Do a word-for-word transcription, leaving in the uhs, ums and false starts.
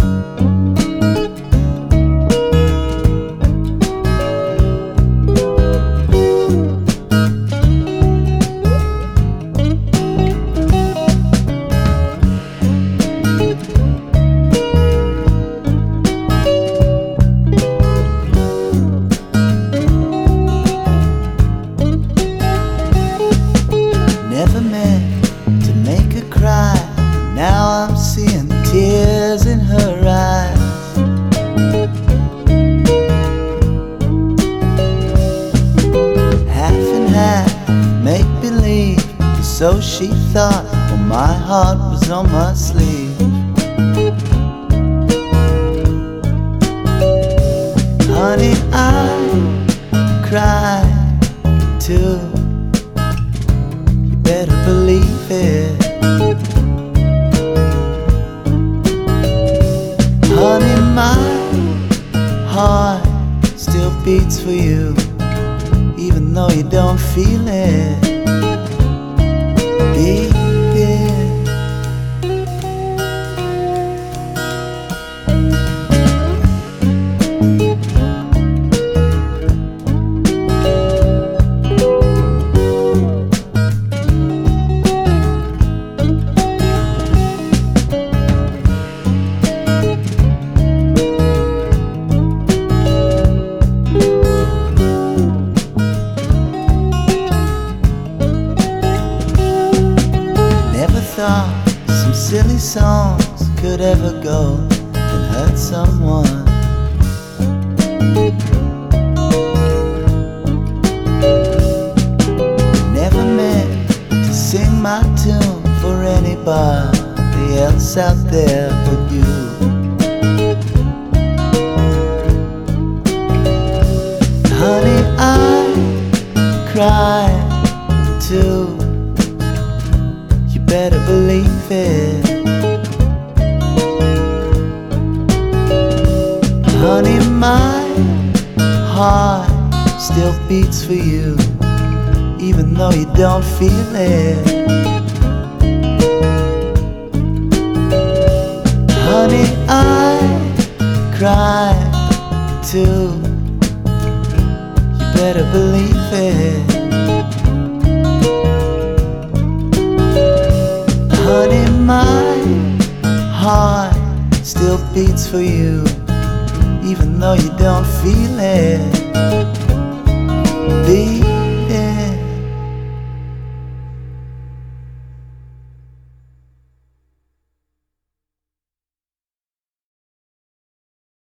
Never meant to make her cry. Now I'm seeing tears in her eyes. Half and half, make believe. So she thought, well, my heart was on my sleeve. Honey, I cried too. Better believe it. Honey, my heart still beats for you, even though you don't feel it. Beat it. Some silly songs could ever go and hurt someone. Never meant to sing my tune for anybody else out there but you. Honey, I cried too. Better believe it. Honey, my heart still beats for you, even though you don't feel it. Honey, I cried too. You better believe it. Honey, my heart still beats for you, even though you don't feel it. Beat